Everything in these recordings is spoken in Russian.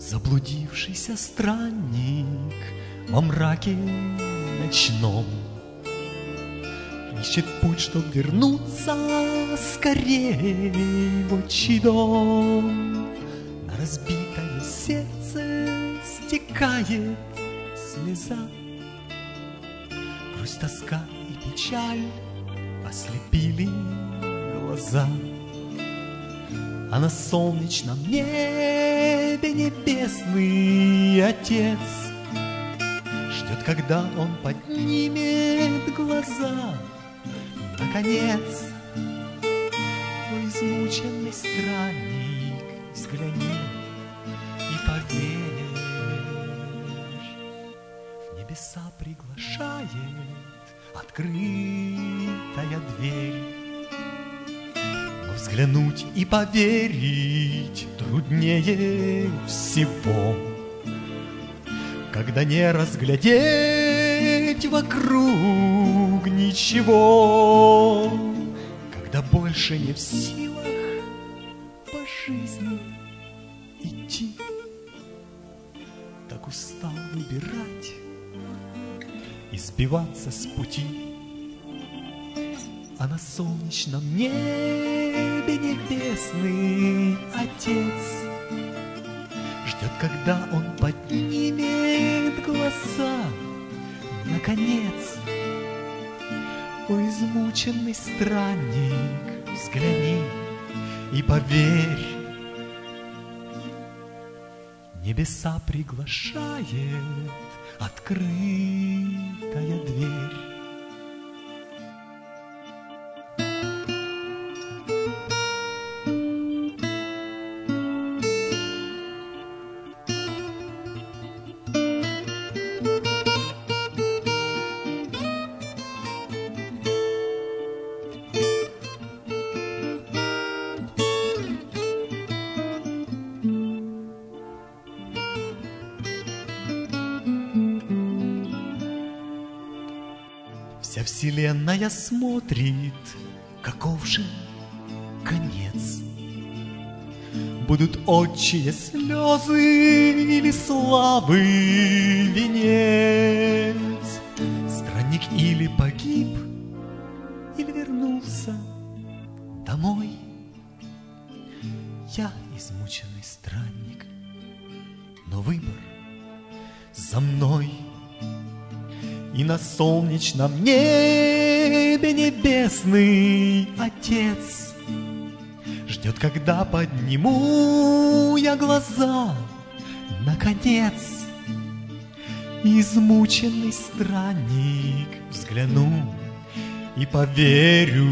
Заблудившийся странник во мраке ночном ищет путь, чтоб вернуться скорей в отчий дом. На разбитое сердце стекает слеза, грусть, тоска и печаль ослепили глаза. А на солнечном небе небесный Отец ждет, когда он поднимет глаза. Наконец, о измученный странник, взгляни и поверь, в небеса приглашает открытая дверь. Но взглянуть и поверить труднее всего, когда не разглядеть вокруг ничего, когда больше не в силах по жизни идти. Так устал выбирать и сбиваться с пути. А на солнечном небе небесный Отец ждет, когда он поднимет глаза. Наконец, о измученный странник, взгляни и поверь, небеса приглашает открытая дверь. Вся вселенная смотрит, каков же конец. Будут отчие слезы или славы венец. Странник или погиб, или вернулся домой. Я измученный странник, но выбор за мной. И на солнечном небе небесный Отец ждет, когда подниму я глаза. Наконец, измученный странник, взгляну и поверю,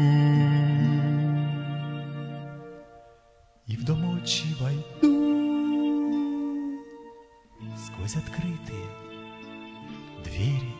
и в дом отчий войду сквозь открытые двери.